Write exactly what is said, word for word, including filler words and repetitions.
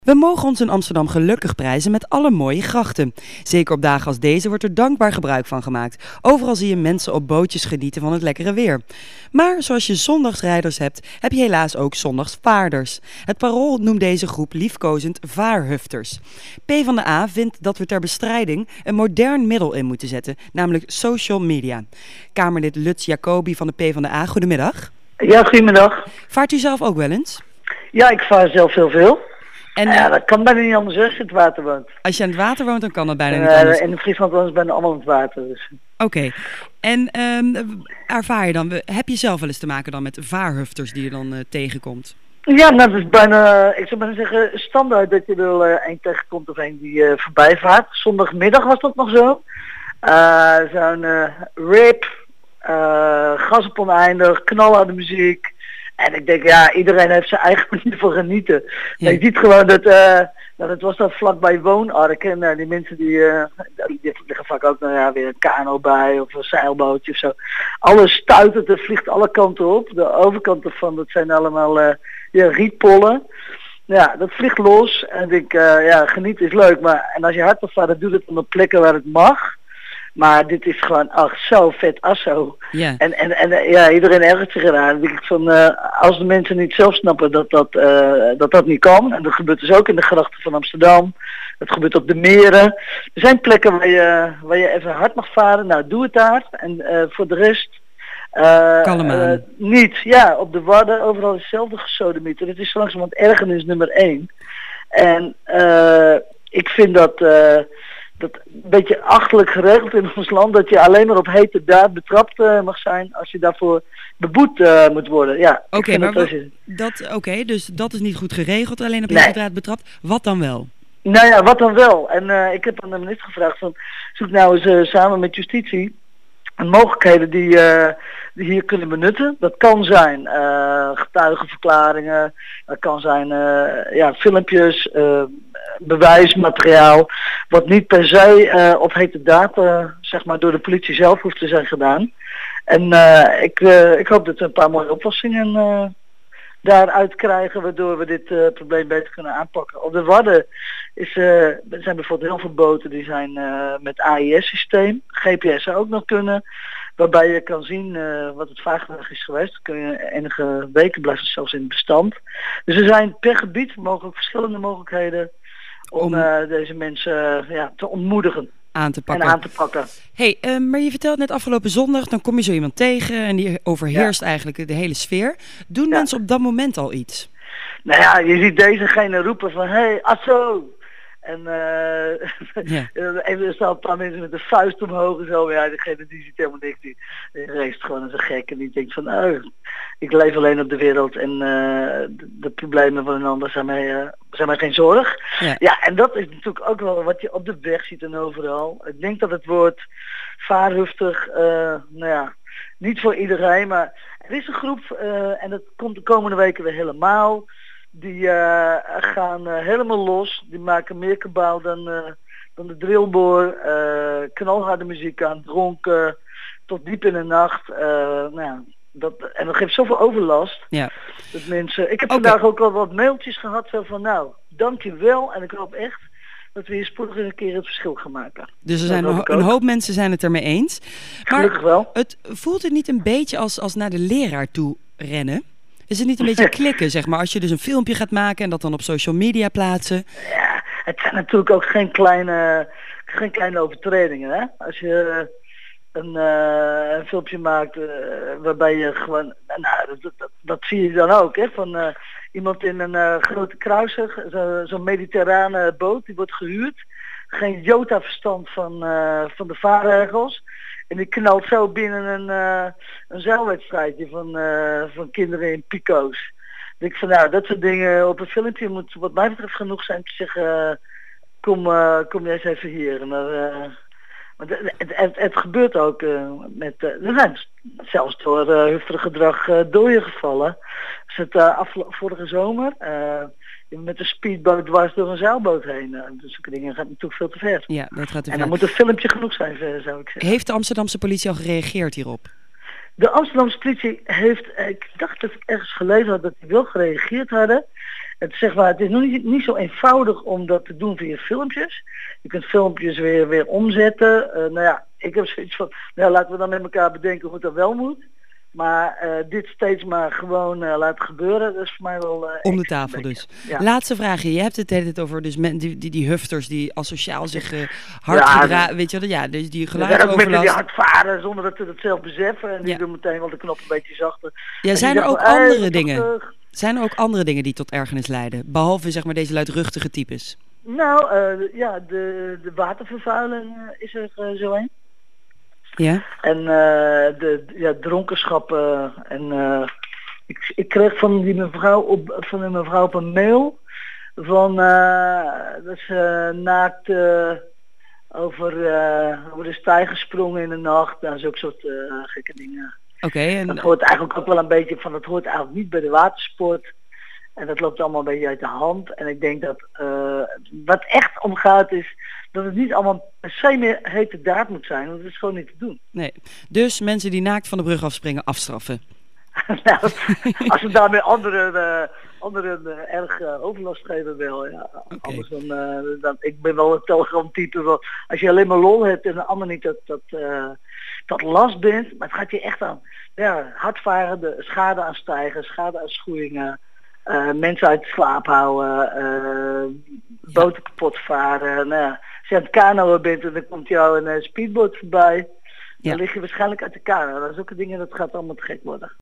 We mogen ons in Amsterdam gelukkig prijzen met alle mooie grachten. Zeker op dagen als deze wordt er dankbaar gebruik van gemaakt. Overal zie je mensen op bootjes genieten van het lekkere weer. Maar zoals je zondagsrijders hebt, heb je helaas ook zondagsvaarders. Het Parool noemt deze groep liefkozend vaarhufters. PvdA vindt dat we ter bestrijding een modern middel in moeten zetten, namelijk social media. Kamerlid Lutz Jacobi van de PvdA, goedemiddag. Ja, goedemiddag. Vaart u zelf ook wel eens? Ja, ik vaar zelf heel veel. En, ja, dat kan bijna niet anders als je in het water woont. Als je aan het water woont, dan kan dat bijna En, niet uh, anders. in Friesland wonen ze bijna allemaal in het water. Dus. Oké. Okay. En um, ervaar je dan, heb je zelf wel eens te maken dan met vaarhufters die je dan uh, tegenkomt? Ja, nou, dat is bijna, ik zou bijna zeggen, standaard dat je er uh, één tegenkomt of één die uh, voorbij vaart. Zondagmiddag was dat nog zo. Uh, Zo'n uh, rip, uh, gas op oneindig, knalharde muziek. En ik denk, ja, iedereen heeft zijn eigen manier van genieten. Ja. Maar je ziet gewoon dat, uh, dat het was dat vlakbij Woonark. En uh, die mensen die, uh, die liggen vaak ook nou ja, weer een kano bij of een zeilbootje of zo. Alles stuitert, het vliegt alle kanten op. De overkant ervan, dat zijn allemaal uh, ja, rietpollen. Ja, dat vliegt los. En ik denk, uh, ja, genieten is leuk. Maar en als je hard wil varen, doe het op plekken waar het mag. Maar dit is gewoon, ach, zo vet asso. Yeah. En, en, en ja, iedereen ergert zich eraan. Dan denk ik van, uh, als de mensen niet zelf snappen dat dat, uh, dat dat niet kan. En dat gebeurt dus ook in de grachten van Amsterdam. Dat gebeurt op de meren. Er zijn plekken waar je, waar je even hard mag varen. Nou, doe het daar. En uh, voor de rest... Uh, Kalm aan. Uh, niet, ja, op de Wadden, overal hetzelfde gesodemieter. Het is langzamerhand ergernis nummer één. En uh, ik vind dat... Uh, dat een beetje achterlijk geregeld in ons land, dat je alleen maar op hete daad betrapt uh, mag zijn als je daarvoor beboet uh, moet worden. Ja, oké, okay, maar dat, dat, dat, oké, okay, dus dat is niet goed geregeld, alleen op nee. hete daad betrapt. Wat dan wel? Nou ja, wat dan wel? En uh, ik heb aan de minister gevraagd van, zoek nou eens uh, samen met justitie mogelijkheden die, uh, die hier kunnen benutten. Dat kan zijn uh, getuigenverklaringen, dat kan zijn uh, ja, filmpjes, uh, bewijsmateriaal, wat niet per se uh, op hete daad uh, zeg maar door de politie zelf hoeft te zijn gedaan. En uh, ik, uh, ik hoop dat we een paar mooie oplossingen uh, daaruit krijgen, waardoor we dit uh, probleem beter kunnen aanpakken. Op de Wadden is, uh, er zijn bijvoorbeeld heel veel boten die zijn uh, met A I S-systeem, G P S zou ook nog kunnen, waarbij je kan zien uh, wat het vaargedrag is geweest. Dan kun je enige weken blijven zelfs in het bestand. Dus er zijn per gebied mogelijk verschillende mogelijkheden om, om uh, deze mensen uh, ja, te ontmoedigen. Aan te pakken. En aan te pakken. Hey, uh, maar je vertelt net afgelopen zondag, dan kom je zo iemand tegen en die overheerst ja. eigenlijk de hele sfeer. Doen ja. mensen op dat moment al iets? Nou ja, je ziet dezegene roepen van, hé, hey, asso! En uh, ja. er staan een paar mensen met de vuist omhoog en zo. Ja, degene die ziet helemaal niks. Die, die race gewoon als een gek. En die denkt van, oh, ik leef alleen op de wereld. En uh, de, de problemen van een ander zijn mij, uh, zijn mij geen zorg. Ja. ja, en dat is natuurlijk ook wel wat je op de weg ziet en overal. Ik denk dat het woord vaarhuftig, uh, nou ja, niet voor iedereen. Maar er is een groep, uh, en dat komt de komende weken weer helemaal... Die uh, gaan uh, helemaal los. Die maken meer kabaal dan, uh, dan de drillboor. Uh, knalharde muziek aan, dronken, tot diep in de nacht. Uh, nou ja, dat, en dat geeft zoveel overlast. Ja. Dat mensen, ik heb okay. vandaag ook al wat mailtjes gehad. Zo van nou, dankjewel. En ik hoop echt dat we hier spoedig een keer het verschil gaan maken. Dus er zijn een, een hoop mensen zijn het ermee eens. Maar gelukkig wel. Het, voelt het niet een beetje als, als naar de leraar toe rennen? Is het niet een beetje klikken, zeg maar, als je dus een filmpje gaat maken en dat dan op social media plaatsen? Ja, het zijn natuurlijk ook geen kleine, geen kleine overtredingen, hè. Als je een, uh, een filmpje maakt uh, waarbij je gewoon, nou, dat, dat, dat zie je dan ook, hè, van uh, iemand in een uh, grote kruiser, zo'n zo mediterrane boot, die wordt gehuurd. Geen jota verstand van, uh, van de vaarregels. En die knalt zo binnen een, uh, een zeilwedstrijdje van, uh, van kinderen in pico's. Ik denk van nou, dat soort dingen op een filmpje moet wat mij betreft genoeg zijn te zeggen, uh, kom, uh, kom jij eens even hier. Maar, uh, maar het, het, het, het gebeurt ook uh, met, uh, er zijn zelfs door uh, hufterig gedrag uh, dooien gevallen. Dus het uh, aflo- vorige zomer... Uh, met een speedboot dwars door een zeilboot heen. Dus zulke dingen gaat natuurlijk veel te ver. Ja, dat gaat te ver. En dan moet een filmpje genoeg zijn, zou ik zeggen. Heeft de Amsterdamse politie al gereageerd hierop? De Amsterdamse politie heeft, ik dacht dat ik ergens gelezen had dat die wel gereageerd hadden. het, zeg maar, het is nog niet, niet zo eenvoudig om dat te doen via filmpjes. Je kunt filmpjes weer, weer omzetten. Uh, nou ja, ik heb zoiets van, nou, laten we dan met elkaar bedenken hoe dat wel moet. Maar uh, dit steeds maar gewoon uh, laten gebeuren, dat is voor mij wel... Uh, Om de tafel dus. Ja. Laatste vraagje. Je hebt het hele tijd over dus men, die, die, die hufters die asociaal zich uh, hard ja, gedragen. Weet je wel, ja, dus die geluidsoverlast. Ook mensen die hard varen zonder dat ze dat zelf beseffen. En die ja. doen meteen wel de knop een beetje zachter. Ja, zijn er ook van, andere hey, dingen? Zijn er ook andere dingen die tot ergernis leiden? Behalve zeg maar deze luidruchtige types. Nou, uh, ja, de, de watervervuiling uh, is er uh, zo een. Ja. En uh, de ja, dronkenschap uh, en uh, ik, ik kreeg van die mevrouw op van een mevrouw op een mail van uh, dat ze naakt uh, over, uh, over de stijger gesprongen in de nacht. Nou, zulke soort uh, gekke dingen. Oké. Okay, en... Dat hoort eigenlijk ook wel een beetje van, dat hoort eigenlijk niet bij de watersport. En dat loopt allemaal een beetje uit de hand. En ik denk dat uh, wat echt omgaat is dat het niet allemaal per se meer hete daad moet zijn. Want dat is gewoon niet te doen. Nee. Dus mensen die naakt van de brug afspringen, afstraffen. Nou, als we daarmee anderen, uh, anderen uh, erg uh, overlast geven wel. Ja. Okay. Anders dan, uh, dan, ik ben wel een Telegram type van, als je alleen maar lol hebt en de ander niet dat, dat, uh, dat last bent. Maar het gaat je echt aan ja, hardvaren, de schade aan stijgen, schade aan schoeien. Uh, mensen uit de slaap houden, uh, boten kapot varen. Nou, als je aan het kanoën bent en dan komt jou een uh, speedboot voorbij, ja. Dan lig je waarschijnlijk uit de kano. Dat is ook een ding dat gaat allemaal te gek worden.